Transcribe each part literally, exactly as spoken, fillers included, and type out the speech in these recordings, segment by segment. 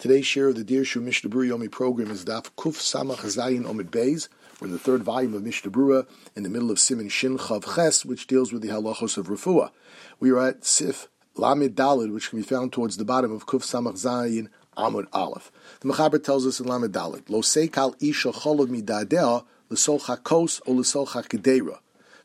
Today's share of the Dirshu Mishnah Berurah Yomi program is Daf Kuf Samach Zayin Omid Beis. We're in the third volume of Mishnah Berurah, in the middle of Siman Shin Chav Ches, which deals with the halachos of refuah. We are at Sif Lamed Daled, which can be found towards the bottom of Kuf Samach Zayin Amud Aleph. The Mechaber tells us in Lamed Daled, Lo Seikal Isha Cholov Midadea L'Sol Chakos or L'Sol Chakidera.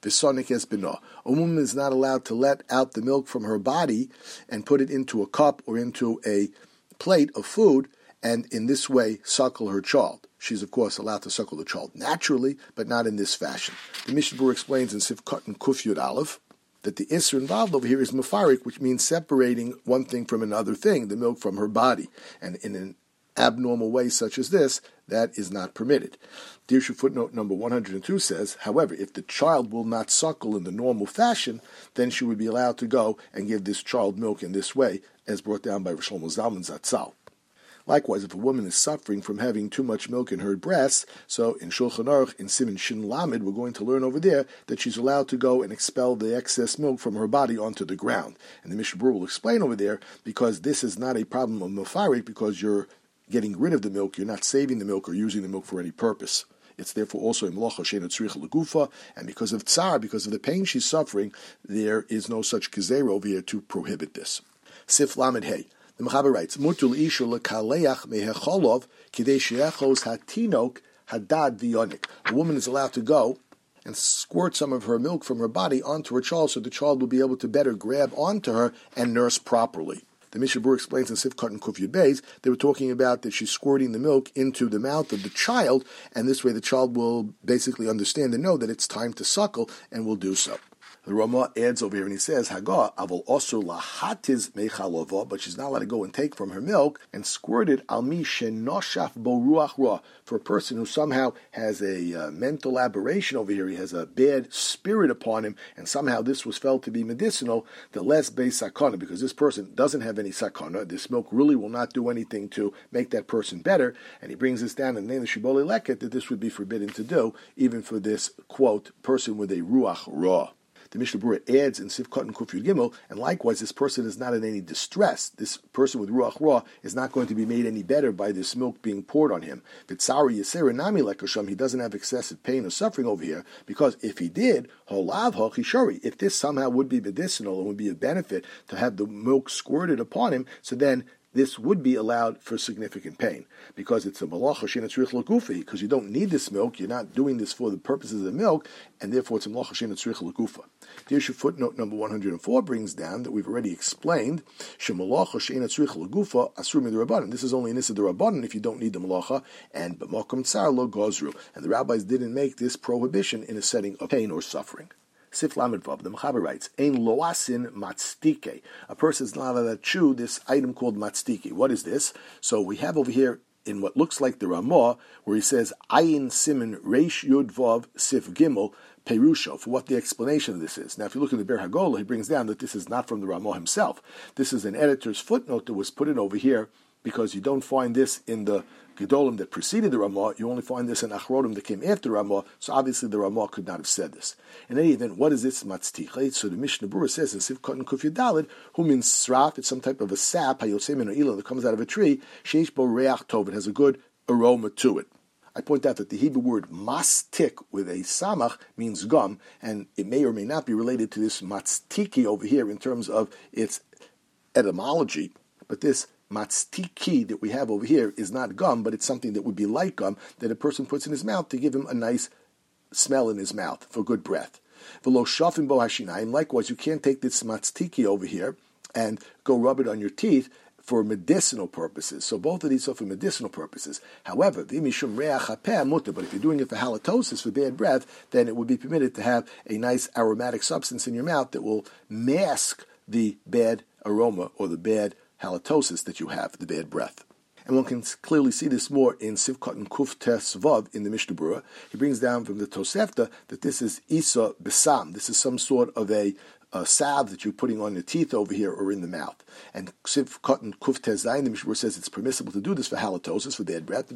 A woman is not allowed to let out the milk from her body and put it into a cup or into a plate of food, and in this way suckle her child. She's, of course, allowed to suckle the child naturally, but not in this fashion. The Mishnah Berurah explains in Sif Katan Kuf Yud Aleph that the Isser involved over here is Mefarik, which means separating one thing from another thing, the milk from her body. And in an abnormal way such as this, that is not permitted. Dirshu footnote number one hundred two says, however, if the child will not suckle in the normal fashion, then she would be allowed to go and give this child milk in this way, as brought down by Rosh Shlomo Zalman Zatzal. Likewise, if a woman is suffering from having too much milk in her breasts, so in Shulchan Aruch, in Siman Shin Lamed, we're going to learn over there that she's allowed to go and expel the excess milk from her body onto the ground. And the Mishnah Berurah will explain over there, because this is not a problem of Mefarik, because you're getting rid of the milk, you're not saving the milk or using the milk for any purpose. It's therefore also a melacha she'eino tzricha legufa, and because of tsar, because of the pain she's suffering, there is no such gezerah over here to prohibit this. Sif Lamed Hey. The Mechaber writes, Mutul isha lekaleach mehecholov kidei she'echos hatinok hadad v'yonik. A woman is allowed to go and squirt some of her milk from her body onto her child, so the child will be able to better grab onto her and nurse properly. The Mishnah Berurah explains in Sif Katan Kuf Yud Beis, they were talking about that she's squirting the milk into the mouth of the child, and this way the child will basically understand and know that it's time to suckle, and will do so. The Rama adds over here and he says, Haga avol osur lahatiz mechalova, but she's not allowed to go and take from her milk and squirt it al mi shenoshaf bo ruach ra, for a person who somehow has a uh, mental aberration over here, he has a bad spirit upon him, and somehow this was felt to be medicinal, the less base sakana, because this person doesn't have any sakana, this milk really will not do anything to make that person better, and he brings this down in the name of Shibbolei Leket that this would be forbidden to do, even for this, quote, person with a ruach ra. The Mishnah Berurah adds in Sif Katan Kuf Yud Gimel, and likewise, this person is not in any distress. This person with Ruach Ra is not going to be made any better by this milk being poured on him. V'tzari Yisera Nami Lekasham, he doesn't have excessive pain or suffering over here, because if he did, Holav Hachishori, if this somehow would be medicinal and would be a benefit to have the milk squirted upon him, so then this would be allowed for significant pain, because it's a malacha she'eino tzricha legufa, because you don't need this milk, you're not doing this for the purposes of the milk, and therefore it's a malacha she'eino tzricha legufa. The issue footnote number one hundred four brings down that we've already explained, shemalacha she'eino tzricha legufa asur midrabanan. This is only an issa derabanan if you don't need the malacha, and b'makom tsar lo gozru. And the rabbis didn't make this prohibition in a setting of pain or suffering. Sif Lamed Vav, the Mechaber writes, Ein loasin matstike. A person is not allowed to chew this item called matstike. What is this? So we have over here in what looks like the Ramah, where he says, Ayin Siman Reish Yud Vav Sif Gimel Perusho, for what the explanation of this is. Now, if you look at the Ber Hagolah, he brings down that this is not from the Ramah himself. This is an editor's footnote that was put in over here, because you don't find this in the Gedolim that preceded the Ramah, you only find this in Achronim that came after Ramah, so obviously the Ramah could not have said this. In any event, what is this matztiche? So the Mishnah Berurah says in Sif Katan Kuf Yud Daled, who means sraf, it's some type of a sap, hayosei min ha'ilon, that comes out of a tree, sheish bo reach tov, it has a good aroma to it. I point out that the Hebrew word mastik with a samach means gum, and it may or may not be related to this matztiki over here in terms of its etymology, but this matstiki that we have over here is not gum, but it's something that would be like gum that a person puts in his mouth to give him a nice smell in his mouth for good breath. V'lo shafim bo hashinayim. Likewise, you can't take this matstiki over here and go rub it on your teeth for medicinal purposes. So both of these are for medicinal purposes. However, the mishum reach hapeh mutar, but if you're doing it for halitosis, for bad breath, then it would be permitted to have a nice aromatic substance in your mouth that will mask the bad aroma or the bad halitosis that you have, the bad breath. And one can clearly see this more in Sif Katan Kuf Tes Vav in the Mishnah Berurah. He brings down from the Tosefta that this is Isa Besam. This is some sort of a, a salve that you're putting on your teeth over here or in the mouth. And Sif Katan Kuf Tes Zayin, the Mishnah Berurah says it's permissible to do this for halitosis, for bad breath,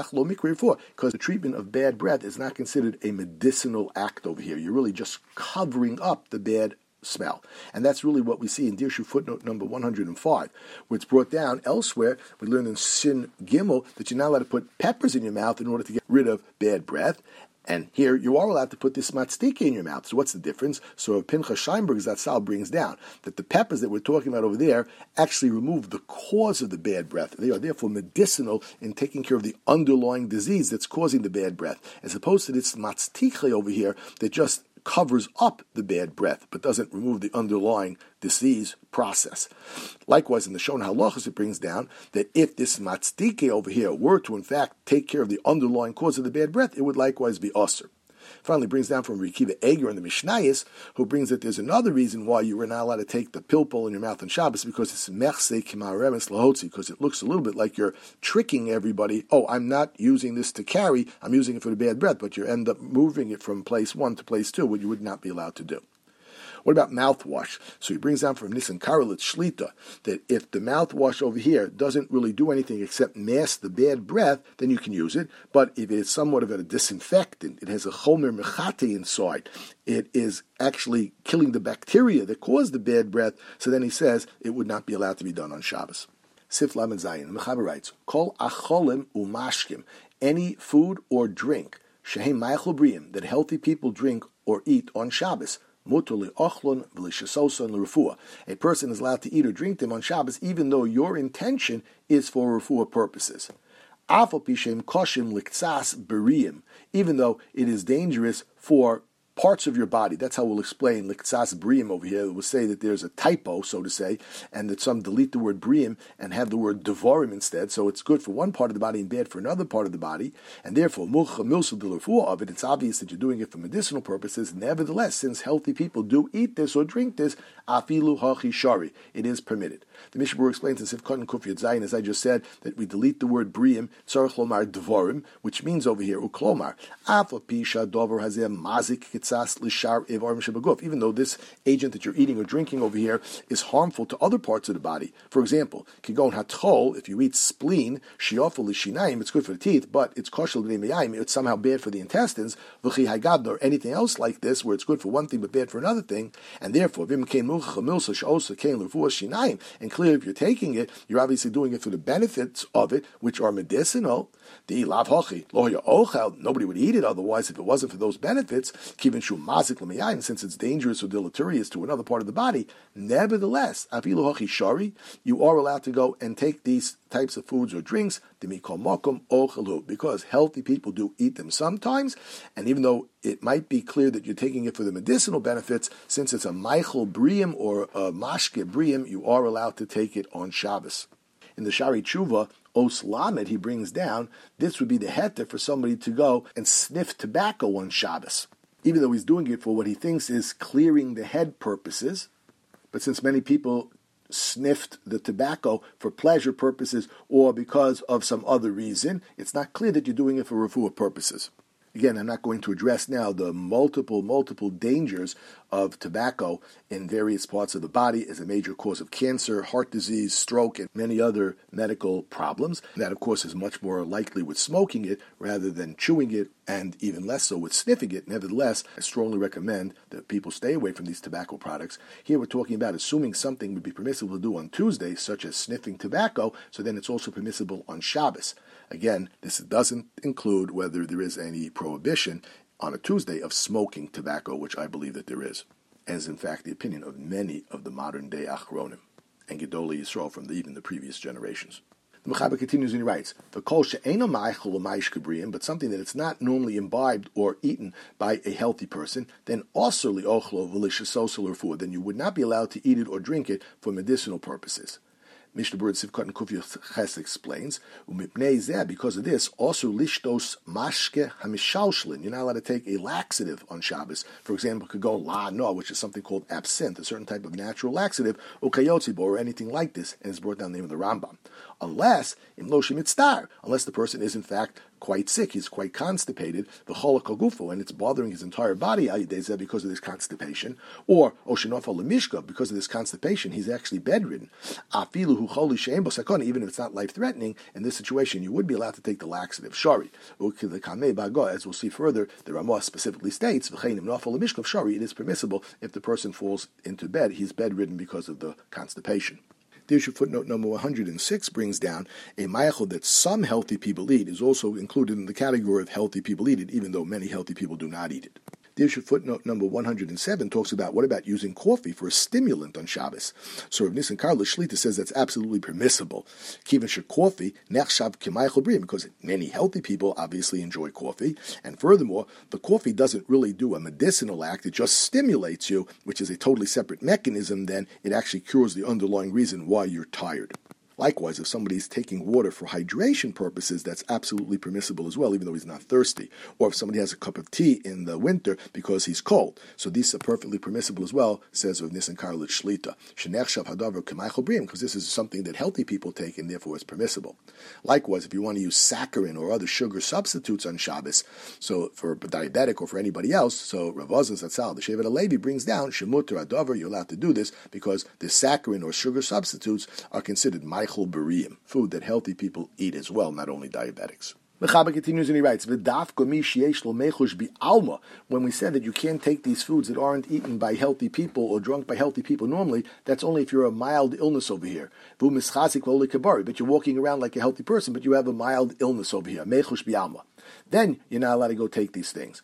because the treatment of bad breath is not considered a medicinal act over here. You're really just covering up the bad smell. And that's really what we see in Dirshu footnote number one hundred five, where it's brought down elsewhere. We learn in Sin Gimel that you're not allowed to put peppers in your mouth in order to get rid of bad breath. And here you are allowed to put this matztika in your mouth. So what's the difference? So Pinchas Scheinberg's Zatzal brings down that the peppers that we're talking about over there actually remove the cause of the bad breath. They are therefore medicinal in taking care of the underlying disease that's causing the bad breath, as opposed to this matztika over here that just covers up the bad breath, but doesn't remove the underlying disease process. Likewise, in the Shon Halachos, it brings down that if this matzdike over here were to, in fact, take care of the underlying cause of the bad breath, it would likewise be usher. Finally, brings down from Rekiva Eger in the Mishnayos, who brings that there's another reason why you were not allowed to take the pilpul in your mouth on Shabbos, because it's mechse kimaremes lahotzi, because it looks a little bit like you're tricking everybody. Oh, I'm not using this to carry, I'm using it for the bad breath, but you end up moving it from place one to place two, what you would not be allowed to do. What about mouthwash? So he brings down from Nisan Karelitz Shlita that if the mouthwash over here doesn't really do anything except mask the bad breath, then you can use it. But if it is somewhat of a disinfectant, it has a chomer mechate inside, it is actually killing the bacteria that cause the bad breath, so then he says it would not be allowed to be done on Shabbos. Sif Lamed Zayin, Mechaber writes, Kol acholim umashkim, any food or drink, shehem ma'achol briyim, that healthy people drink or eat on Shabbos, a person is allowed to eat or drink them on Shabbos, even though your intention is for refuah purposes. Even though it is dangerous for parts of your body. That's how we'll explain Liktsas Briim over here. We'll say that there's a typo, so to say, and that some delete the word Briim and have the word Devarim instead. So it's good for one part of the body and bad for another part of the body. And therefore, Mulcha Milsa Dilafua of it, it's obvious that you're doing it for medicinal purposes. Nevertheless, since healthy people do eat this or drink this, Afilu Hachi Shari, it is permitted. The Mishnah Berurah explains in Sifkat and Kuf Yud Zayin, as I just said, that we delete the word Briim, Tzarech Lomar Devarim, which means over here, Uklomar, Afa Pisha Dover Hazeh Mazik even though this agent that you're eating or drinking over here is harmful to other parts of the body. For example, kigon hatchol, if you eat spleen, shiofel l'shinayim, it's good for the teeth, but it's koshel l'neimayim, it's somehow bad for the intestines, v'chi hagad, or anything else like this, where it's good for one thing but bad for another thing, and therefore, and clearly if you're taking it, you're obviously doing it for the benefits of it, which are medicinal. The lav hochi, lo ochel, nobody would eat it otherwise if it wasn't for those benefits, kivin shu mazik l'miyayin, since it's dangerous or deleterious to another part of the body. Nevertheless, afilu hochi shari, you are allowed to go and take these types of foods or drinks, because healthy people do eat them sometimes, and even though it might be clear that you're taking it for the medicinal benefits, since it's a meichel brium or a mashke brium, you are allowed to take it on Shabbos. In the Shari Tshuva, Os Lamed, he brings down, this would be the heter for somebody to go and sniff tobacco on Shabbos, even though he's doing it for what he thinks is clearing the head purposes. But since many people sniffed the tobacco for pleasure purposes or because of some other reason, it's not clear that you're doing it for refuah purposes. Again, I'm not going to address now the multiple, multiple dangers of tobacco in various parts of the body as a major cause of cancer, heart disease, stroke, and many other medical problems. That, of course, is much more likely with smoking it rather than chewing it, and even less so with sniffing it. Nevertheless, I strongly recommend that people stay away from these tobacco products. Here we're talking about assuming something would be permissible to do on Tuesday, such as sniffing tobacco, so then it's also permissible on Shabbos. Again, this doesn't include whether there is any prohibition on a Tuesday of smoking tobacco, which I believe that there is, as in fact the opinion of many of the modern-day Achronim and Gedolei Yisrael from the, even the previous generations. The Mechaber continues and he writes, but something that it's not normally imbibed or eaten by a healthy person, then also then you would not be allowed to eat it or drink it for medicinal purposes. Mishnah Berurah Sivkot and Kuf Ches explains, because of this, also lishtos mashke hamishalshlin. You're not allowed to take a laxative on Shabbos. For example, could go la no, which is something called absinthe, a certain type of natural laxative, or kayotzibo, or anything like this, and it's brought down the name of the Rambam. Unless, in lo shemitztar, unless the person is in fact quite sick, he's quite constipated, the cholakogufo, and it's bothering his entire body because of this constipation, or oshenofa lemishka, because of this constipation, he's actually bedridden. Afilu hu choli she'en bo sakona, even if it's not life-threatening, in this situation, you would be allowed to take the laxative. Shari. As we'll see further, the Ramah specifically states, it is permissible if the person falls into bed, he's bedridden because of the constipation. The issue footnote number one hundred six brings down a mayachol that some healthy people eat is also included in the category of healthy people eat it, even though many healthy people do not eat it. The issue footnote number one hundred seven talks about what about using coffee for a stimulant on Shabbos. So Rav Nissen Karlitz Shlita says that's absolutely permissible. Kivan shir coffee nechshav k'mayachol b'riyim, because many healthy people obviously enjoy coffee, and furthermore, the coffee doesn't really do a medicinal act; it just stimulates you, which is a totally separate mechanism. Then it actually cures the underlying reason why you're tired. Likewise, if somebody's taking water for hydration purposes, that's absolutely permissible as well, even though he's not thirsty. Or if somebody has a cup of tea in the winter because he's cold. So these are perfectly permissible as well, says Rav Nissen Karlitz Shlita. Shenechshav hadavar k'mayachol b'riyim, because this is something that healthy people take and therefore it's permissible. Likewise, if you want to use saccharin or other sugar substitutes on Shabbos, so for a diabetic or for anybody else, so Rav Azaz Zatzal, the Shevet HaLevi brings down, shemuter hadavar, you're allowed to do this because the saccharin or sugar substitutes are considered food that healthy people eat as well, not only diabetics. Mechaber continues and he writes, when we said that you can't take these foods that aren't eaten by healthy people or drunk by healthy people normally, that's only if you're a mild illness over here. But you're walking around like a healthy person, but you have a mild illness over here. Then you're not allowed to go take these things.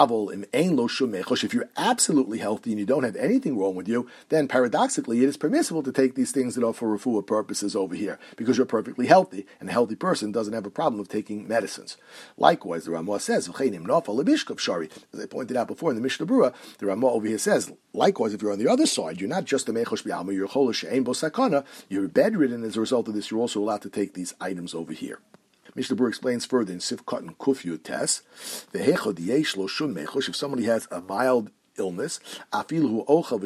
If you're absolutely healthy and you don't have anything wrong with you, then paradoxically it is permissible to take these things that are for refuah purposes over here, because you're perfectly healthy, and a healthy person doesn't have a problem of taking medicines. Likewise, the Ramah says, as I pointed out before in the Mishnah Berurah, the Ramah over here says, likewise, if you're on the other side, you're not just a mechosh b'alma, you're cholish she'ein bo sakana, you're bedridden. As a result of this, you're also allowed to take these items over here. Mishnah Berurah explains further in Sifkat and Kufyu Tes, if somebody has a mild illness, even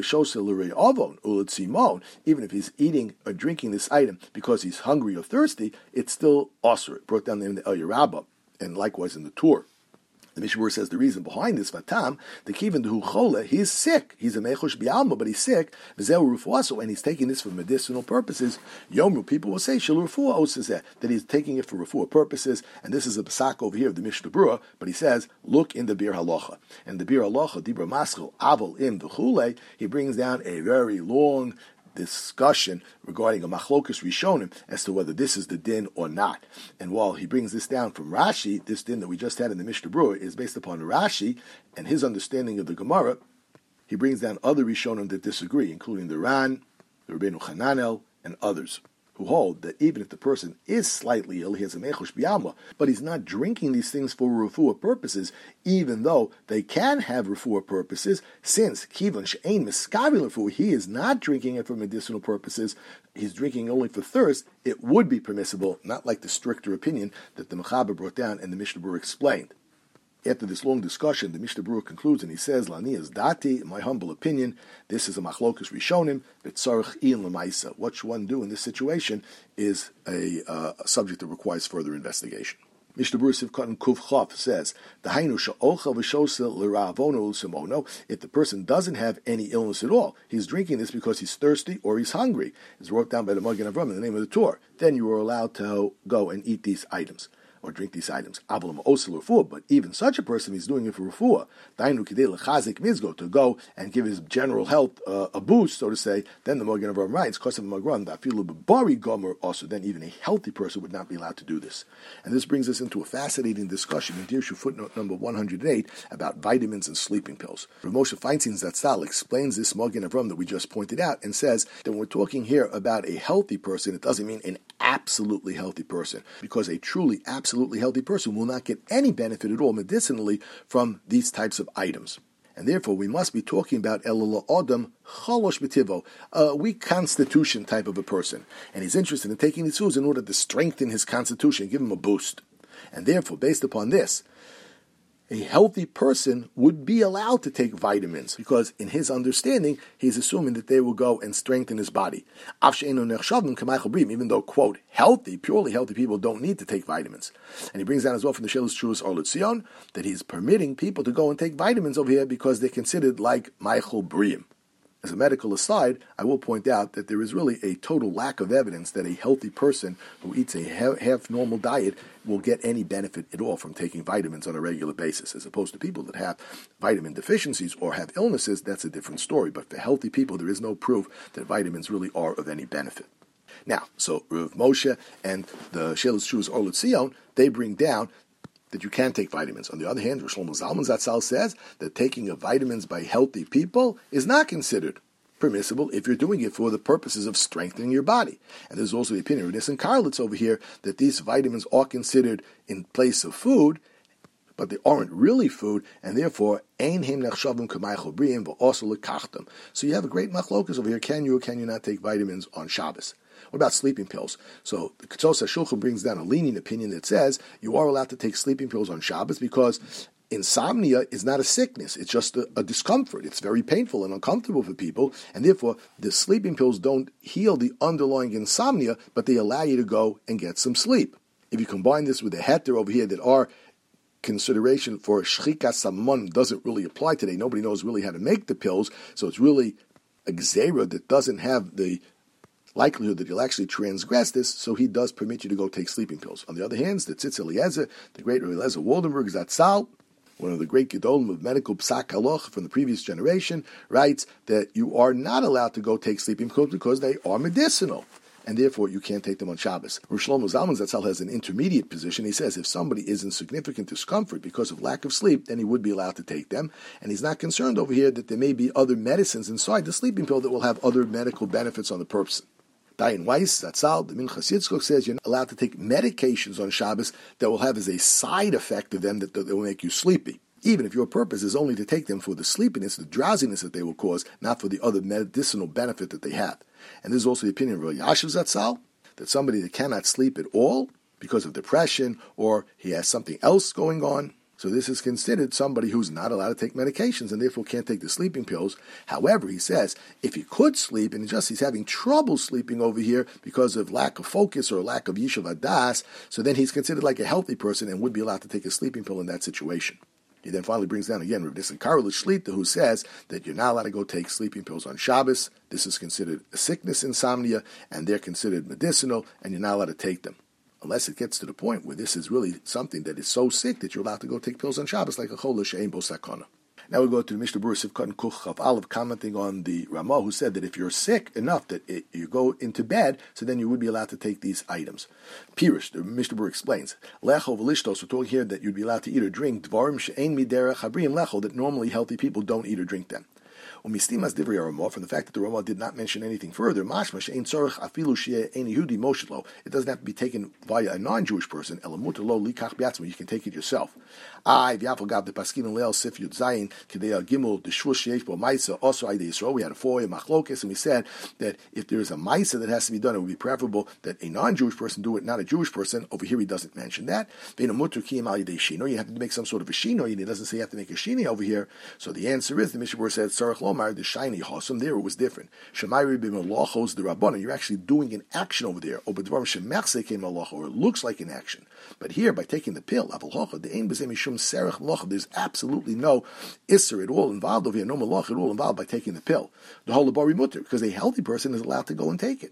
if he's eating or drinking this item because he's hungry or thirsty, it's still osur. It brought down in the El Yerabah, and likewise in the Tur. The Mishnah Berurah says the reason behind this, Vatam, the Kivan Dehu Chole, he's sick. He's a Mechosh Bialma, but he's sick. V'zeu Rufuaso, and he's taking this for medicinal purposes. Yomru, people will say, Shel Rufua Osazeh, that he's taking it for Rufua purposes, and this is a Pesach over here of the Mishnah Berurah, but he says, look in the Bir Halacha. And the Bir Halacha, Dibra Maschel, Aval Im V'chule, he brings down a very long discussion regarding a machlokus rishonim as to whether this is the din or not. And while he brings this down from Rashi, this din that we just had in the Mishnah Berurah is based upon Rashi and his understanding of the Gemara. He brings down other rishonim that disagree, including the Ran, the Rabbeinu Chananel, and others, who hold that even if the person is slightly ill, he has a mechosh b'alma, but he's not drinking these things for refuah purposes, even though they can have refuah purposes, since kivan she'ein miskavi refuah, he is not drinking it for medicinal purposes, he's drinking only for thirst, it would be permissible, not like the stricter opinion that the Mechaber brought down and the Mishnah Berurah explained. After this long discussion, the Mishnah Berurah concludes and he says, Lanias dati, in my humble opinion, this is a machlokus rishonim, v'tzarich ian l'maisa. What should one do in this situation is a, uh, a subject that requires further investigation. Mishnah Berurah Sivkat and Kuf Chav says, if the person doesn't have any illness at all, he's drinking this because he's thirsty or he's hungry, it's wrote down by the Magen Avraham in the name of the Torah, then you are allowed to go and eat these items or drink these items. But even such a person, he's doing it for refuah, to go and give his general health uh, a boost, so to say, then the Magen Avraham writes, also, then even a healthy person would not be allowed to do this. And this brings us into a fascinating discussion in Dirshu footnote number one hundred eight about vitamins and sleeping pills. Rav Moshe Feinstein Zatzal explains this Magen Avraham that we just pointed out and says that when we're talking here about a healthy person, it doesn't mean an absolutely healthy person, because a truly absolutely healthy person will not get any benefit at all medicinally from these types of items. And therefore, we must be talking about Elul Adam Chalosh B'tivo, a weak constitution type of a person. And he's interested in taking these foods in order to strengthen his constitution, give him a boost. And therefore, based upon this, a healthy person would be allowed to take vitamins because in his understanding, he's assuming that they will go and strengthen his body. Even though, quote, healthy, purely healthy people don't need to take vitamins. And he brings down as well from the Shelis Truas Or L'Tzion that he's permitting people to go and take vitamins over here because they're considered like Michael Briam. As a medical aside, I will point out that there is really a total lack of evidence that a healthy person who eats a half normal diet will get any benefit at all from taking vitamins on a regular basis, as opposed to people that have vitamin deficiencies or have illnesses. That's a different story. But for healthy people, there is no proof that vitamins really are of any benefit. Now, so Rav Moshe and the Shelis Truas Or L'Tzion, they bring down that you can take vitamins. On the other hand, Rosh Shlomo Zalman Zatzal says that taking of vitamins by healthy people is not considered permissible if you're doing it for the purposes of strengthening your body. And there's also the opinion of Nissen Karlitz over here that these vitamins are considered in place of food, but they aren't really food, and therefore, ein hem nechshavim k'maychol briim v'oso lekachtem. So you have a great machlokas over here. Can you or can you not take vitamins on Shabbos? What about sleeping pills? So the Ketzos HaShulchan brings down a lenient opinion that says you are allowed to take sleeping pills on Shabbos because insomnia is not a sickness. It's just a, a discomfort. It's very painful and uncomfortable for people, and therefore the sleeping pills don't heal the underlying insomnia, but they allow you to go and get some sleep. If you combine this with the heter over here that our consideration for shchikas samon doesn't really apply today. Nobody knows really how to make the pills, so it's really a gzeira that doesn't have the likelihood that you'll actually transgress this, so he does permit you to go take sleeping pills. On the other hand, the Tzitz Eliezer, the great Eliezer Waldenberg Zatzal, one of the great Gedolim of medical Psak Haloch from the previous generation, writes that you are not allowed to go take sleeping pills because they are medicinal, and therefore you can't take them on Shabbos. Rosh Shlomo Zalman Zatzal has an intermediate position. He says if somebody is in significant discomfort because of lack of sleep, then he would be allowed to take them, and he's not concerned over here that there may be other medicines inside the sleeping pill that will have other medical benefits on the person. Dayan Weiss, Zatzal, the Minchas Yitzchok says you're not allowed to take medications on Shabbos that will have as a side effect of them that, that will make you sleepy, even if your purpose is only to take them for the sleepiness, the drowsiness that they will cause, not for the other medicinal benefit that they have. And this is also the opinion of Rav Yashiv Zatzal, that somebody that cannot sleep at all because of depression or he has something else going on, so this is considered somebody who's not allowed to take medications and therefore can't take the sleeping pills. However, he says, if he could sleep and just he's having trouble sleeping over here because of lack of focus or lack of yishuv adas, so then he's considered like a healthy person and would be allowed to take a sleeping pill in that situation. He then finally brings down again Rav Nissen Karlitz Shlita, who says that you're not allowed to go take sleeping pills on Shabbos. This is considered a sickness, insomnia, and they're considered medicinal, and you're not allowed to take them. Unless it gets to the point where this is really something that is so sick that you're allowed to go take pills on Shabbos, like a chol she'ein bo sakana. Now we go to the Mishnah Berurah Sivkot Kuch Chav Aleph, commenting on the Ramah, who said that if you're sick enough that it, you go into bed, so then you would be allowed to take these items. Pirush, the Mishnah Berurah explains, Lecho v'lishtos, we're talking here that you'd be allowed to eat or drink Dvarim she'ein miderech habriim lecho, that normally healthy people don't eat or drink them. Umistimas divrei Ramah, from the fact that the Ramah did not mention anything further, mashma she'ein tzorich afilu she'ein Yehudi moshelo, it doesn't have to be taken via a non-Jewish person, elamuter lo likach b'atzmo, you can take it yourself. I v'yafal gav the paskin and leil sif yud zayin kedei gimel deshvus sheish bo ma'isa also aydei Yisrael. We had a four machlokes, and we said that if there is a ma'isa that has to be done, it would be preferable that a non-Jewish person do it, not a Jewish person. Over here, he doesn't mention that. Ve'inamuter kiyam al yedei shino, you have to make some sort of a shino. He doesn't say you have to make a shini over here. So the answer is the Mishnah Berurah said tzarich lomar the shiny hosam. There it was different. Shemayri b'malachos the rabbana. You're actually doing an action over there. Or b'dvarim shemachse came malacha, or it looks like an action. But here, by taking the pill, avol hocha the ein b'zeh mishum serach malacha. There's absolutely no isser at all involved over here, no malacha at all involved by taking the pill. The whole labari mutter, because a healthy person is allowed to go and take it.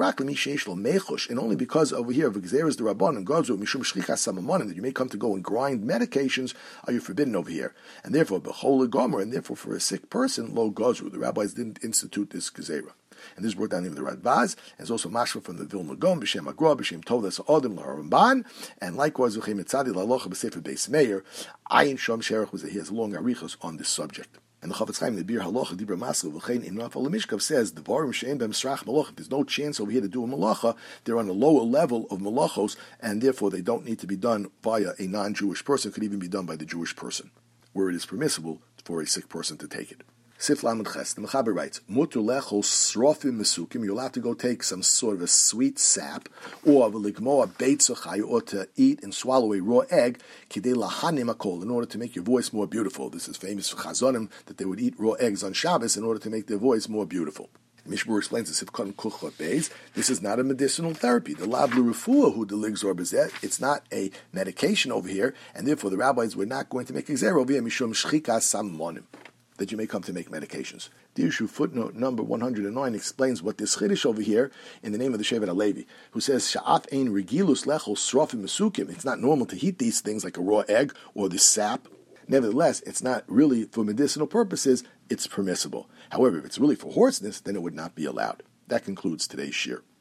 And only because over here of Gzeres the Rabban and Godzu mishum shlichas samamonim that you may come to go and grind medications are you forbidden over here, and therefore bechol gomer, and therefore for a sick person lo Godzu. The rabbis didn't institute this Gezerah. And this is brought down in the Radbaz, and it's also mashma from the Vilna Gaon, B'Shem Agra, B'Shem Todas Adam LaRamban, and likewise Zuchem Etzadi LaLocha B'Sefer Beis Meir. Ayin Shom Sherach was that he has long arichos on this subject. And the Chafetz Chaim, the Bir Halacha Dibra Masel V'Chein Im Nafal Mishkav says the Varim She'en Bem Srach Malach. There's no chance over here to do a malacha. They're on a lower level of malachos, and therefore they don't need to be done via a non-Jewish person. It could even be done by the Jewish person, where it is permissible for a sick person to take it. Sif Lamed Ches, the Mechaber writes, Mutter lechol srofim mesukim, you're allowed to go take some sort of a sweet sap, or v'ligmoa beitzachai, or to eat and swallow a raw egg, kidei lahanim akol, in order to make your voice more beautiful. This is famous for Chazonim, that they would eat raw eggs on Shabbos in order to make their voice more beautiful. Mishmur explains this, this is not a medicinal therapy. The lablu refuah who deligzor bezet, it's not a medication over here, and therefore the rabbis were not going to make a gzer over here, mishum shchika samonim, that you may come to make medications. The issue footnote number one hundred nine explains what this chiddush over here in the name of the Shevet HaLevi, who says, Sha'af ein regilus lechol srofim mesukim. It's not normal to heat these things like a raw egg or the sap. Nevertheless, it's not really for medicinal purposes, it's permissible. However, if it's really for hoarseness, then it would not be allowed. That concludes today's shir.